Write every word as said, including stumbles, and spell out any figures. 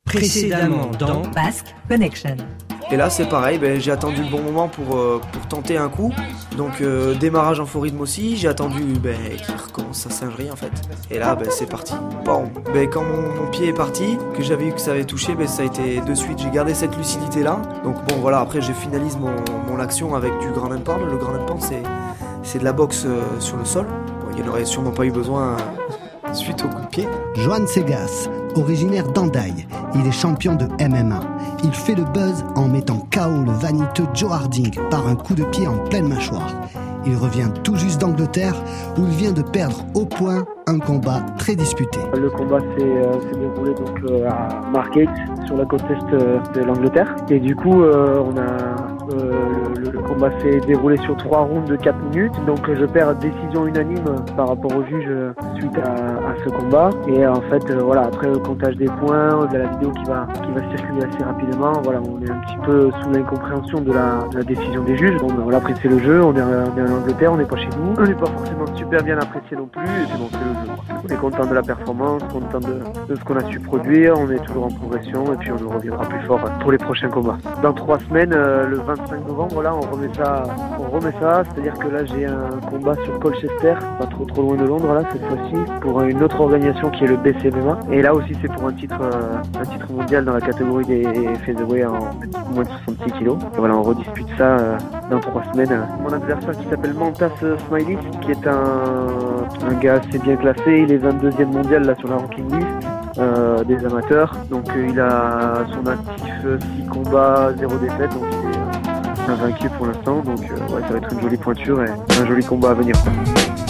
Précédemment dans Basque Connection. Et là c'est pareil, ben, j'ai attendu le bon moment pour, euh, pour tenter un coup. Donc euh, démarrage en faux rythme aussi, j'ai attendu ben, qu'il recommence sa singerie en fait. Et là ben, c'est parti. Bon, ben, quand mon, mon pied est parti, que j'avais vu que ça avait touché, ben, ça a été de suite, j'ai gardé cette lucidité là. Donc bon voilà, après je finalise mon, mon action avec du ground and pound. Le ground and pound c'est, c'est de la boxe euh, sur le sol. Bon, il n'y en aurait sûrement pas eu besoin euh, suite au coup de pied. Joan Segas, originaire d'Andaï, il est champion de M M A. Il fait le buzz en mettant K O le vaniteux Joe Harding par un coup de pied en pleine mâchoire. Il revient tout juste d'Angleterre où il vient de perdre au point un combat très disputé. Le combat s'est, euh, s'est déroulé donc, euh, à Margate, sur la côte est euh, de l'Angleterre. Et du coup, euh, on a, euh, le, le combat s'est déroulé sur trois rounds de quatre minutes. Donc je perds décision unanime par rapport au juge euh, suite à, à ce combat. Et en fait, euh, voilà, après le comptage des points, de la vidéo qui va, qui va circuler assez rapidement, voilà, on est un petit peu sous l'incompréhension de la, de la décision des juges. Bon, ben, voilà, après c'est le jeu, on est, on est en Angleterre, on n'est pas chez nous. On n'est pas forcément super bien apprécié non plus. Et c'est bon, c'est le jeu. On est content de la performance, content de, de ce qu'on a su produire, on est toujours en progression et puis on nous reviendra plus fort pour les prochains combats. Dans trois semaines, euh, le vingt-cinq novembre, là, on remet ça, on remet ça, c'est-à-dire que là j'ai un combat sur Colchester, pas trop trop loin de Londres là cette fois-ci, pour une autre organisation qui est le B C M M A. Et là aussi c'est pour un titre, euh, un titre mondial dans la catégorie des featherweight en moins de soixante-six kilos. Et voilà, on redispute ça euh, dans trois semaines. Mon adversaire qui s'appelle Mantas Smiley, qui est un, un gars assez bien classé. Il est vingt-deuxième mondial là sur la ranking list euh, des amateurs. Donc euh, il a son actif euh, six combats, zéro défaite. Donc il est euh, invaincu pour l'instant. Donc euh, ouais, ça va être une jolie pointure et un joli combat à venir, quoi.